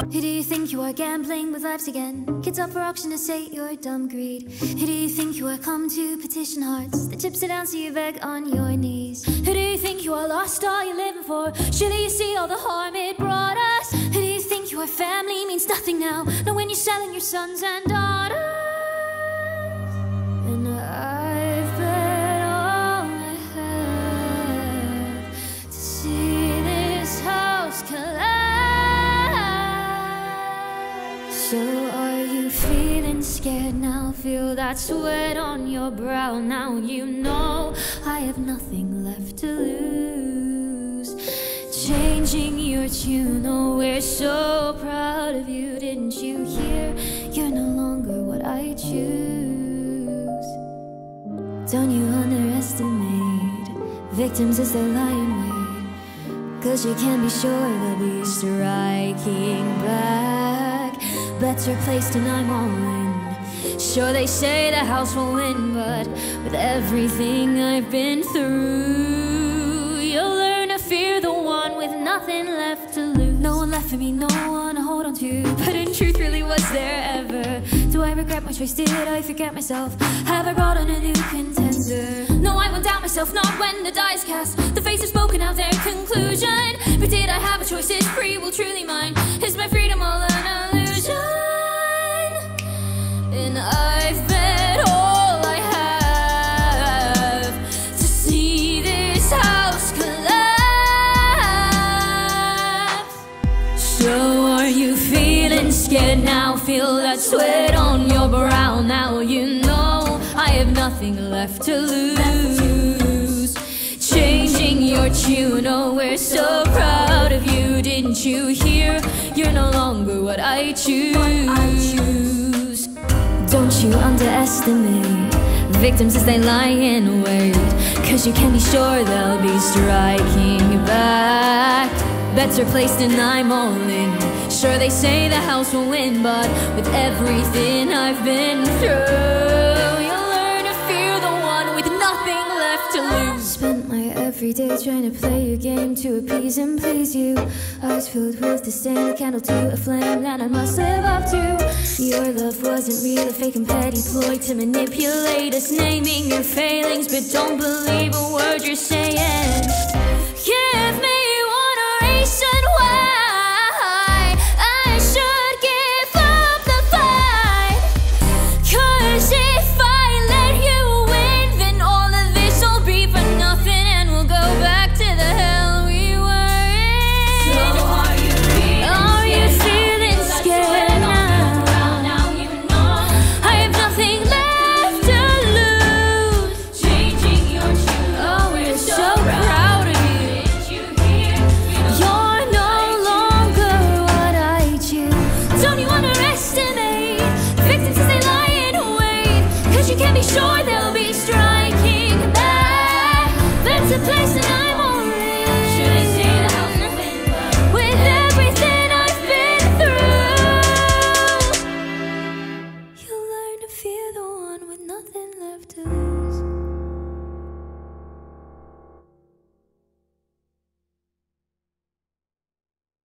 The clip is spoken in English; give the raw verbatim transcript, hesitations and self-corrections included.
Who do you think you are, gambling with lives again? Kids up for auction to sate your dumb greed. Who do you think you are, come to petition hearts that chips it down so you beg on your knees? Who do you think you are, lost all you're living for? Surely you see all the harm it brought us. Who do you think you are, family means nothing now, not when you're selling your sons and daughters. And I've bet all I have to see this house collapse. So are you feeling scared now? Feel that sweat on your brow now. You know I have nothing left to lose. Changing your tune, oh we're so proud of you. Didn't you hear? You're no longer what I choose. Don't you underestimate victims as they lie in wait, 'cause you can be sure they'll be striking back. Bets are placed and I'm all in. Sure they say the house will win, but with everything I've been through, you'll learn to fear the one with nothing left to lose. No one left for me, no one to hold on to. But in truth, really, was there ever? Do I regret my choice? Did I forget myself? Have I brought on a new contender? No, I won't doubt myself, not when the die is cast. The fates have spoken out their conclusion. But did I have a choice? Is free will truly mine? Is my freedom all an illusion? And I've bet all I have to see this house collapse. So are you feeling scared now? Feel that sweat on your brow now. You know I have nothing left to lose. Changing your tune, oh we're so proud of you. Didn't you hear? You're no longer what I choose. Don't you underestimate victims as they lie in wait, 'cause you can be sure they'll be striking back. Bets are placed and I'm all in. Sure they say the house will win, but with everything I've been through, you'll learn to fear the one with nothing left to lose. Spent my every day trying to play your game to appease and please you. Eyes filled with disdain, a candle to a flame that I must live up to. Your love wasn't real, a fake and petty ploy to manipulate us, naming your failings, but don't believe a word you're saying. Give me one reason why I should give up the fight, 'cause if I let you win, then all of this will be for nothing and we'll go back to the hell we were in. So are you feeling are you feeling scared now? Now you know I have nothing left to lose. Changing your tune, oh we're so proud of you. Did you hear? You're no longer what I choose. Don't you underestimate victims as they lie in wait, 'cause you can be sure they'll be striking back. That's a place that I